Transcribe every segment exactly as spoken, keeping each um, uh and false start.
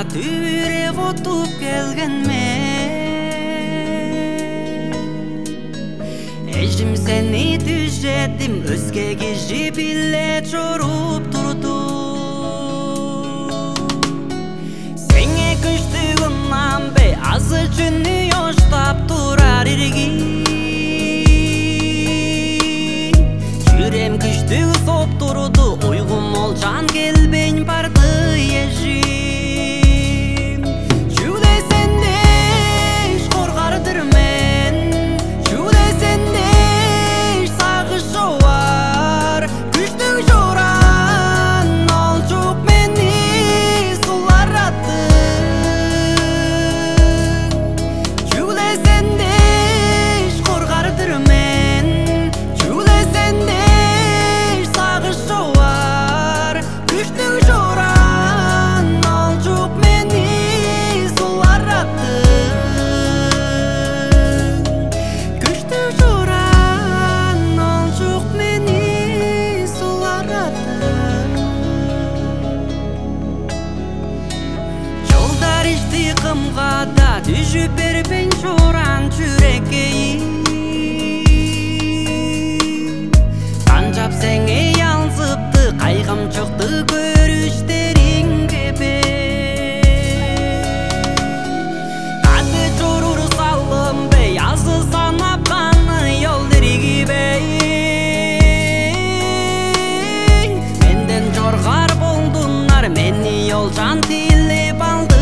tüyürep otup kelgen men. Eşim seni düşettim, özge kişi bile çorup durdu. Senge kıştığından be azı cünü yoştap durar irgi. Жүрем күштү соп турду, уйгум ол жан келбейн барды ешим. Жүлесенде иш коргардыр мен, жүлесенде иш сагыш жоор. Күчтүү жоран ал жок мени сулараттың. Жүлесенде иш коргардыр мен, жүлесенде кымгада түшүп бербейн чоран жүрекке. Канчап сеңе ялзыпты, кайгым чыкты көрүштериң кепе. Каты жорур салымбей, азы санап каны жол диригибей. Менден жоргар болдуңар, мени жолжан тилеп алдың.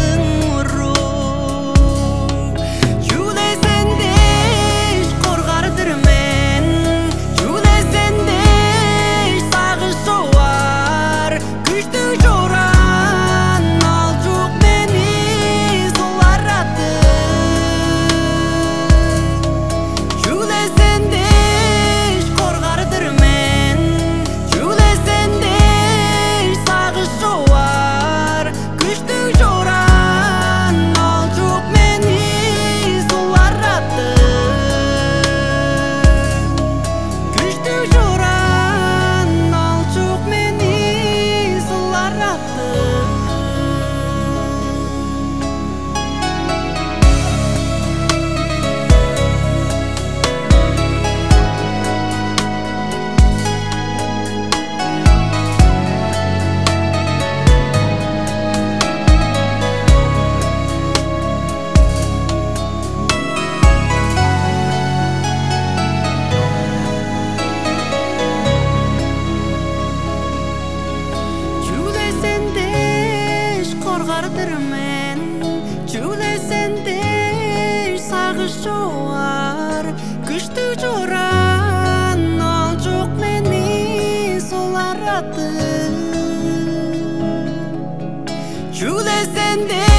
Мен жүлесенде сагыш жоор. Күчтүү жоран ал жок мени сулараттың. Жүлесенде